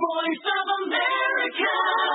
voice of America.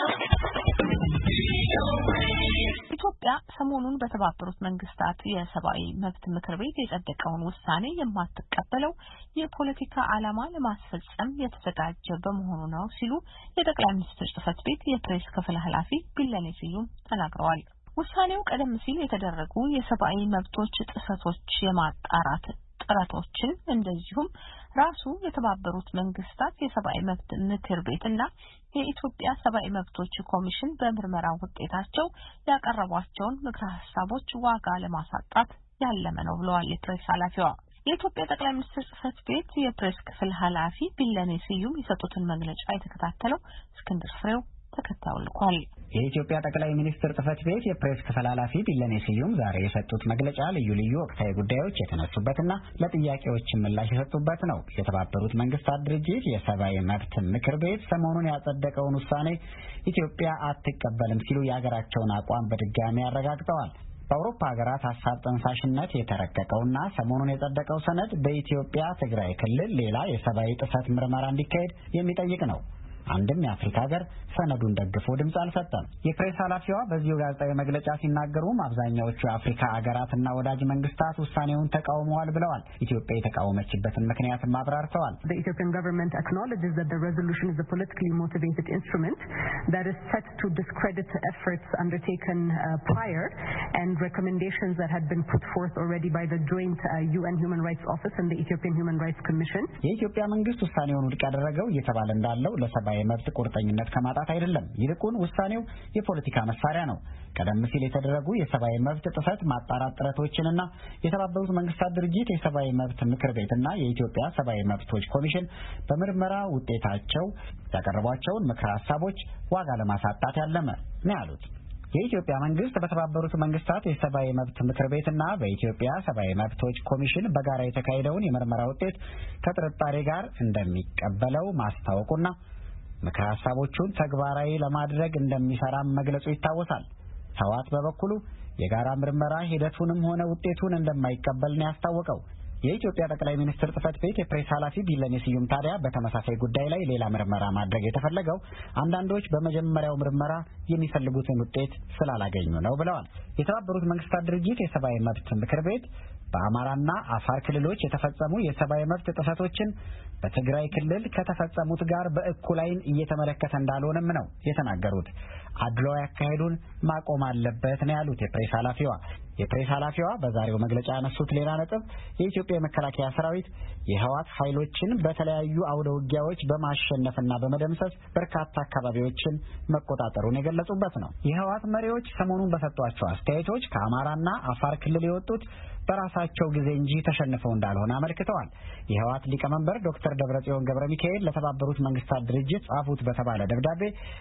ኢትዮጵያ ሰሞኑን በተባበሩት መንግስታት የሰብአዊ መብት ምክር ቤት የጸደቀውን ውሳኔ የማትቀበለው የፖለቲካ ዓላማ ለማስፈጸም የተዘጋጀ በመሆኑ ነው ሲሉ የጠቅላይ ሚኒስትር ጽሕፈት ቤት የፕሬስ ክፍል ኃላፊ ቢለኔ ስዩም ተናግረዋል። ውሳኔው ቀደም ሲል የተደረጉ የሰብአዊ መብቶች ጥሰቶች የማጣራት ጥረቶችን እንደዚሁም ራሱ የተባበሩት መንግስታት የሰብአዊ መብት ምክር ቤትና የኢትዮጵያ ሰብአዊ መብቶች ኮሚሽን በምርመራ ውጤታቸው ያቀረቧቸውን ምክረ ሀሳቦች ዋጋ ለማሳጣት ያለመ ነው ብለዋል የፕሬስ ኃላፊዋ። የኢትዮጵያ ጠቅላይ ሚኒስትር ጽሕፈት ቤት የፕሬስ ክፍል ኃላፊ ቢለኔ ስዩም የሰጡትን መግለጫ የተከታተለው እስክንድር ፍሬው ተከታዩን ልኳል። የኢትዮጵያ ጠቅላይ ሚኒስትር ጽሕፈት ቤት የፕሬስ ክፍል ኃላፊ ቢለኔ ስዩም ዛሬ የሰጡት መግለጫ ልዩ ልዩ ወቅታዊ ጉዳዮች የተነሱበትና ለጥያቄዎች ምላሽ የሰጡበት ነው። የተባበሩት መንግስታት ድርጅት የሰብአዊ መብት ምክር ቤት ሰሞኑን ያጸደቀውን ውሳኔ ኢትዮጵያ አትቀበልም ሲሉ የሀገራቸውን አቋም በድጋሚ አረጋግጠዋል። በአውሮፓ ሀገራት ሀሳብ ጠንሳሽነት የተረቀቀውና ሰሞኑን የጸደቀው ሰነድ በኢትዮጵያ ትግራይ ክልል ሌላ የሰብአዊ ጥሰት ምርመራ እንዲካሄድ የሚጠይቅ ነው። አንድም የአፍሪካ ሀገር ሰነዱን ደግፎ ድምጽ አልሰጠም። የፕሬስ ኃላፊዋ በዚሁ ጋዜጣዊ መግለጫ ሲናገሩም አብዛኛዎቹ የአፍሪካ ሀገራትና ወዳጅ መንግስታት ውሳኔውን ተቃውመዋል ብለዋል። ኢትዮጵያ የተቃወመችበትን ምክንያትም አብራርተዋል። The Ethiopian government acknowledges that the resolution is a politically motivated instrument that is set to discredit efforts undertaken prior and recommendations that had been put forth already by the joint UN Human Rights Office and the Ethiopian Human Rights Commission. የኢትዮጵያ መንግስት ውሳኔውን ውድቅ ያደረገው እየተባለ እንዳለው ለሰብአዊ መብት ቁርጠኝነት ከማጣት አይደለም። ይልቁን ውሳኔው የፖለቲካ መሳሪያ ነው። ቀደም ሲል የተደረጉ የሰብአዊ መብት ጥሰት ማጣራት ጥረቶችንና የተባበሩት መንግስታት ድርጅት የሰብአዊ መብት ምክር ቤትና የኢትዮጵያ ሰብአዊ መብቶች ኮሚሽን በምርመራ ውጤታቸው ያቀረቧቸውን ምክረ ሀሳቦች ዋጋ ለማሳጣት ያለመ ነው ያሉት። የኢትዮጵያ መንግስት በተባበሩት መንግስታት የሰብአዊ መብት ምክር ቤትና በኢትዮጵያ ሰብአዊ መብቶች ኮሚሽን በጋራ የተካሄደውን የምርመራ ውጤት ከጥርጣሬ ጋር እንደሚቀበለው ማስታወቁና ምክረ ሀሳቦቹን ተግባራዊ ለማድረግ እንደሚሰራም መግለጹ ይታወሳል። ህወሓት በበኩሉ የጋራ ምርመራ ሂደቱንም ሆነ ውጤቱን እንደማይቀበል ነው ያስታወቀው። የኢትዮጵያ ጠቅላይ ሚኒስትር ጽሕፈት ቤት የፕሬስ ኃላፊ ቢለኔ ስዩም ታዲያ በተመሳሳይ ጉዳይ ላይ ሌላ ምርመራ ማድረግ የተፈለገው አንዳንዶች በመጀመሪያው ምርመራ የሚፈልጉትን ውጤት ስላላገኙ ነው ብለዋል። የተባበሩት መንግስታት ድርጅት የሰብአዊ መብት ምክር ቤት በአማራና አፋር ክልሎች የተፈጸሙ የሰብአዊ መብት ጥሰቶችን በትግራይ ክልል ከተፈጸሙት ጋር በእኩል ዓይን እየተመለከተ እንዳልሆነም ነው የተናገሩት። አድሏዊ አካሄዱን ማቆም አለበት ነው ያሉት የፕሬስ ኃላፊዋ። የፕሬስ ኃላፊዋ በዛሬው መግለጫ ያነሱት ሌላ ነጥብ የኢትዮጵያ መከላከያ ሰራዊት የህወሓት ኃይሎችን በተለያዩ አውደ ውጊያዎች በማሸነፍና በመደምሰስ በርካታ አካባቢዎችን መቆጣጠሩን የገለጹበት ነው። የህወሓት መሪዎች ሰሞኑን በሰጧቸው አስተያየቶች ከአማራና አፋር ክልል የወጡት በራሳቸው ጊዜ እንጂ ተሸንፈው እንዳልሆነ አመልክተዋል። የህወሓት ሊቀመንበር ዶክተር ደብረጽዮን ገብረ ሚካኤል ለተባበሩት መንግስታት ድርጅት ጻፉት በተባለ ደብዳቤ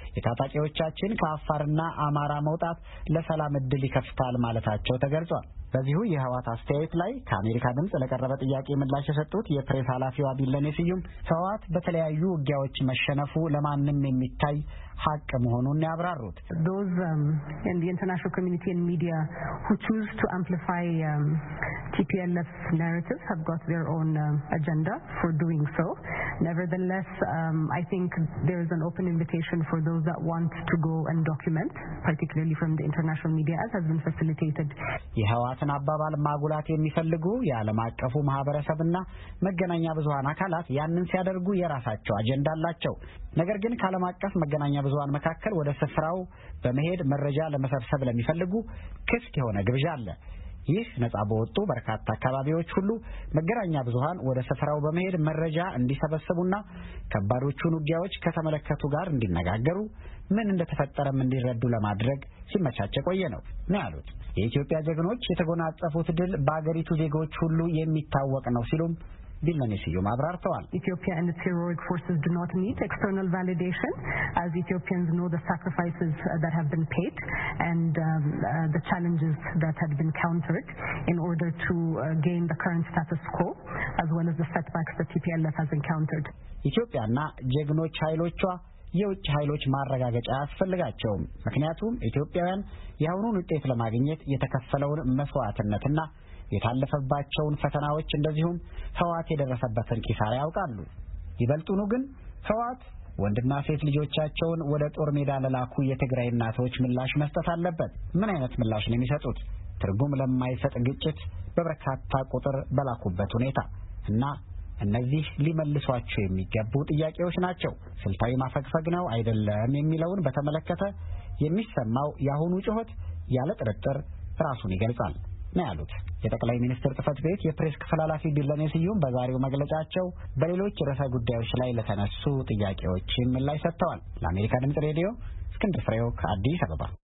የታጣቂዎቻችን ከአፋርና አማራ መውጣት ለሰላም እድል ይከፍታል ማለታቸው ተገልጿል። በዚሁ የህወሓት አስተያየት ላይ ከአሜሪካ ድምጽ ለቀረበ ጥያቄ ምላሽ የሰጡት የፕሬስ ኃላፊዋ ቢለኔ ስዩም ህወሓት በተለያዩ ውጊያዎች መሸነፉ ለማንም የሚታይ ሀቅ መሆኑን ያብራሩት። Those in the international community and media who choose to amplify TPLF's narrative have got their own agenda for doing so. Nevertheless, I think there is an open invitation for those that want to go and document, particularly from the international media, as has been facilitated. የህወሓትን አባባል ማጉላት የሚፈልጉ የዓለም አቀፉ ማህበረሰብና መገናኛ ብዙሃን አካላት ያንን ሲያደርጉ የራሳቸው አጀንዳ አላቸው። ነገር ግን ከዓለም አቀፍ መገናኛ ብዙሃን መካከል ወደ ስፍራው በመሄድ መረጃ ለመሰብሰብ ለሚፈልጉ ክፍት የሆነ ግብዣ አለ። ይህ ነጻ በወጡ በርካታ አካባቢዎች ሁሉ መገናኛ ብዙሃን ወደ ስፍራው በመሄድ መረጃ እንዲሰበስቡና ከባዶቹን ውጊያዎች ከተመለከቱ ጋር እንዲነጋገሩ ምን እንደተፈጠረም እንዲረዱ ለማድረግ ሲመቻቸ ቆየ ነው ያሉት። የኢትዮጵያ ጀግኖች የተጎናጸፉት ድል በአገሪቱ ዜጎች ሁሉ የሚታወቅ ነው ሲሉም ቢለኔ ስዩም አብራርተዋል። Ethiopia and its heroic forces do not need external validation, as Ethiopians know the sacrifices that have been paid and the challenges that had been countered in order to gain the current status quo, as well as the setbacks that TPLF has encountered. ኢትዮጵያና ጀግኖች ኃይሎቿ የውጭ ኃይሎች ማረጋገጫ ያስፈልጋቸውም። ምክንያቱም ኢትዮጵያውያን የአሁኑን ውጤት ለማግኘት የተከፈለውን መስዋዕትነትና የታለፈባቸውን ፈተናዎች እንደዚሁም ህወሓት የደረሰበትን ኪሳራ ያውቃሉ። ይበልጡኑ ግን ህወሓት ወንድና ሴት ልጆቻቸውን ወደ ጦር ሜዳ ለላኩ የትግራይ እናቶች ምላሽ መስጠት አለበት። ምን አይነት ምላሽ ነው የሚሰጡት? ትርጉም ለማይሰጥ ግጭት በበርካታ ቁጥር በላኩበት ሁኔታ እና እነዚህ ሊመልሷቸው የሚገቡ ጥያቄዎች ናቸው። ስልታዊ ማፈግፈግ ነው አይደለም የሚለውን በተመለከተ የሚሰማው የአሁኑ ጩኸት ያለ ጥርጥር ራሱን ይገልጻል ነው ያሉት የጠቅላይ ሚኒስትር ጽሕፈት ቤት የፕሬስ ክፍል ኃላፊ ቢለኔ ስዩም በዛሬው መግለጫቸው በሌሎች ርዕሰ ጉዳዮች ላይ ለተነሱ ጥያቄዎች ምላሽ ሰጥተዋል። ለአሜሪካ ድምጽ ሬዲዮ እስክንድር ፍሬው ከአዲስ አበባ